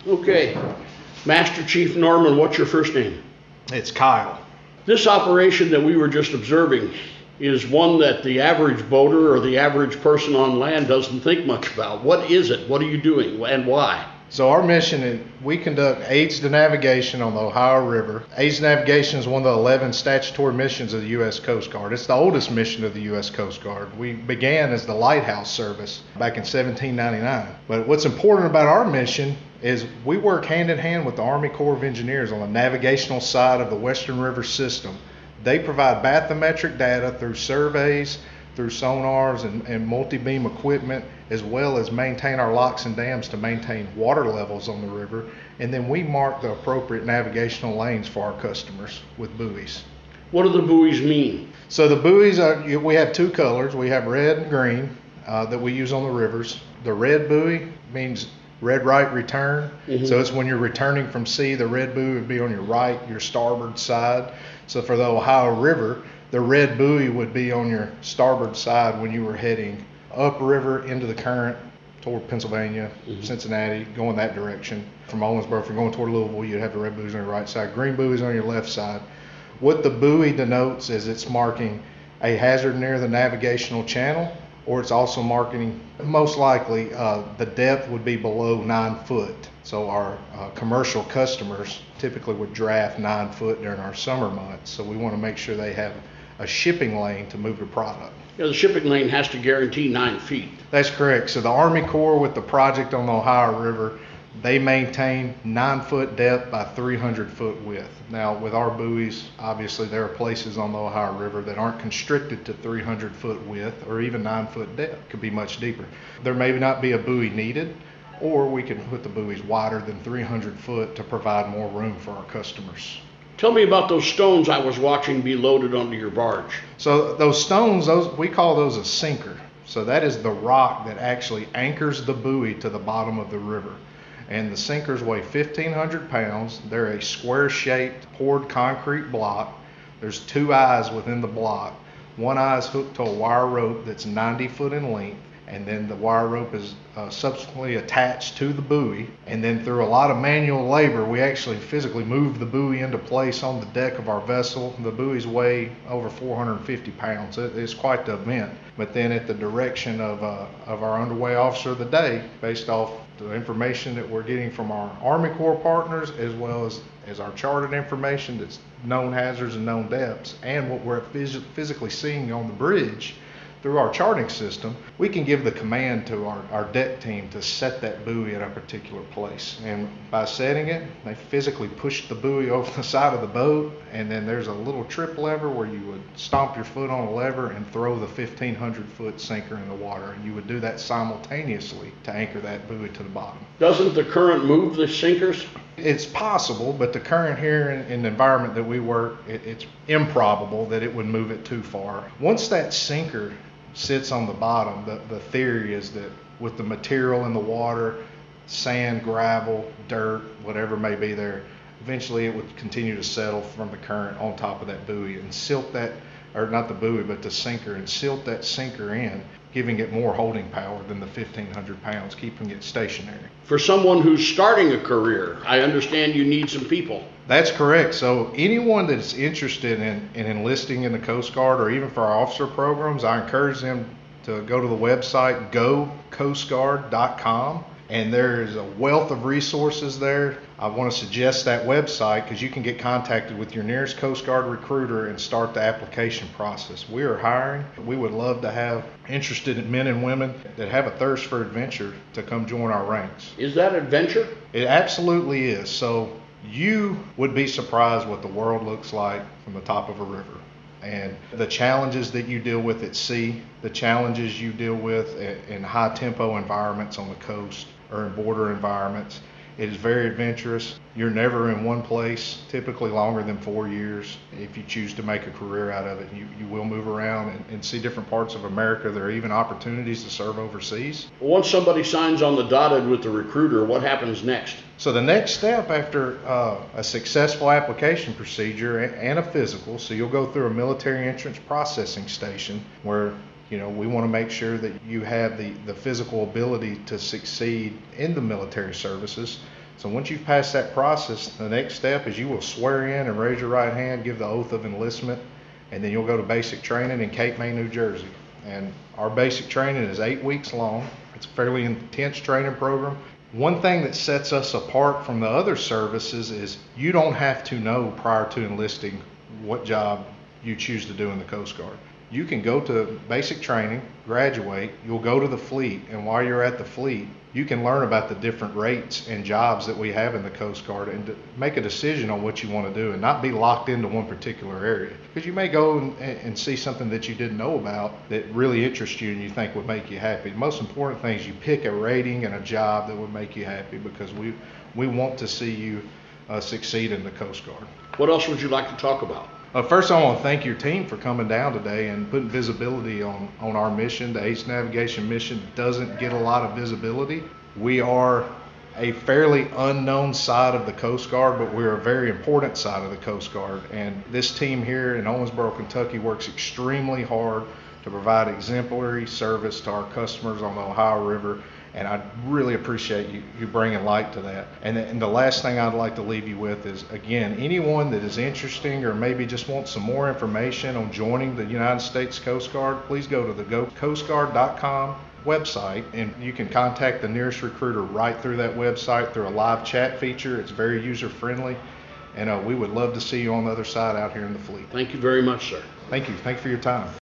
Okay. Master Chief Norman, what's your first name? It's Kyle. This operation that we were just observing is one that the average boater or the average person on land doesn't think much about. What is it? What are you doing and why? So our mission is we conduct aids to navigation on the Ohio River. Aids to navigation is one of the 11 statutory missions of the U.S. Coast Guard. It's the oldest mission of the U.S. Coast Guard. We began as the Lighthouse Service back in 1799. But what's important about our mission is we work hand in hand with the Army Corps of Engineers on the navigational side of the Western River system. They provide bathymetric data through surveys, through sonars and multi-beam equipment, as well as maintain our locks and dams to maintain water levels on the river. And then we mark the appropriate navigational lanes for our customers with buoys. What do the buoys mean? So the buoys we have two colors. We have red and green that we use on the rivers. The red buoy means red right return. So it's when you're returning from sea, the red buoy would be on your right, your starboard side. So for the Ohio River, the red buoy would be on your starboard side when you were heading upriver into the current toward Pennsylvania, Cincinnati, going that direction. From Owensboro, if you're going toward Louisville, you'd have the red buoys on your right side, green buoys on your left side. What the buoy denotes is it's marking a hazard near the navigational channel, or it's also marking, most likely, the depth would be below 9 foot. So our commercial customers typically would draft 9 foot during our summer months. So we want to make sure they have a shipping lane to move the product. Yeah, the shipping lane has to guarantee 9 feet. That's correct. So the Army Corps with the project on the Ohio River, they maintain 9 foot depth by 300 foot width. Now with our buoys, obviously there are places on the Ohio River that aren't constricted to 300 foot width or even 9 foot depth. It could be much deeper. There may not be a buoy needed, or we can put the buoys wider than 300 foot to provide more room for our customers. Tell me about those stones I was watching be loaded onto your barge. So those stones, we call those a sinker. So that is the rock that actually anchors the buoy to the bottom of the river. And the sinkers weigh 1,500 pounds. They're a square-shaped poured concrete block. There's 2 eyes within the block. One eye is hooked to a wire rope that's 90 foot in length, and then the wire rope is subsequently attached to the buoy. And then through a lot of manual labor, we actually physically move the buoy into place on the deck of our vessel. The buoys weigh over 450 pounds. It's quite the event. But then at the direction of our underway officer of the day, based off the information that we're getting from our Army Corps partners, as well as our charted information that's known hazards and known depths, and what we're physically seeing on the bridge, through our charting system, we can give the command to our deck team to set that buoy at a particular place. And by setting it, they physically push the buoy over the side of the boat, and then there's a little trip lever where you would stomp your foot on a lever and throw the 1,500 foot sinker in the water. And you would do that simultaneously to anchor that buoy to the bottom. Doesn't the current move the sinkers? It's possible, but the current here in the environment that we work, it's improbable that it would move it too far. Once that sinker sits on the bottom, the theory is that with the material in the water, sand, gravel, dirt, whatever may be there, eventually it would continue to settle from the current on top of that buoy and silt that, or not the buoy, but the sinker, and silt that sinker in, giving it more holding power than the 1,500 pounds, keeping it stationary. For someone who's starting a career, I understand you need some people. That's correct. So anyone that's interested in enlisting in the Coast Guard, or even for our officer programs, I encourage them to go to the website gocoastguard.com, and there is a wealth of resources there. I want to suggest that website because you can get contacted with your nearest Coast Guard recruiter and start the application process. We are hiring. We would love to have interested men and women that have a thirst for adventure to come join our ranks. Is that adventure? It absolutely is. So you would be surprised what the world looks like from the top of a river, and the challenges that you deal with at sea, the challenges you deal with in high tempo environments on the coast or in border environments. It is very adventurous. You're never in one place, typically longer than 4 years. If you choose to make a career out of it, you will move around and see different parts of America. There are even opportunities to serve overseas. Once somebody signs on the dotted with the recruiter, what happens next? So the next step after a successful application procedure and a physical, so you'll go through a military entrance processing station where we want to make sure that you have the physical ability to succeed in the military services. So once you've passed that process, the next step is you will swear in and raise your right hand, give the oath of enlistment, and then you'll go to basic training in Cape May, New Jersey. And our basic training is 8 weeks long. It's a fairly intense training program. One thing that sets us apart from the other services is you don't have to know prior to enlisting what job you choose to do in the Coast Guard. You can go to basic training, graduate, you'll go to the fleet, and while you're at the fleet, you can learn about the different rates and jobs that we have in the Coast Guard and make a decision on what you want to do and not be locked into one particular area. Because you may go and see something that you didn't know about that really interests you and you think would make you happy. The most important thing is you pick a rating and a job that would make you happy, because we want to see you succeed in the Coast Guard. What else would you like to talk about? First, I want to thank your team for coming down today and putting visibility on our mission. The ACE Navigation mission doesn't get a lot of visibility. We are a fairly unknown side of the Coast Guard, but we're a very important side of the Coast Guard. And this team here in Owensboro, Kentucky works extremely hard to provide exemplary service to our customers on the Ohio River. And I really appreciate you bringing light to that. And the last thing I'd like to leave you with is, again, anyone that is interesting or maybe just wants some more information on joining the United States Coast Guard, please go to the gocoastguard.com website, and you can contact the nearest recruiter right through that website through a live chat feature. It's very user friendly, and we would love to see you on the other side out here in the fleet. Thank you very much, sir. Thank you. Thank you for your time.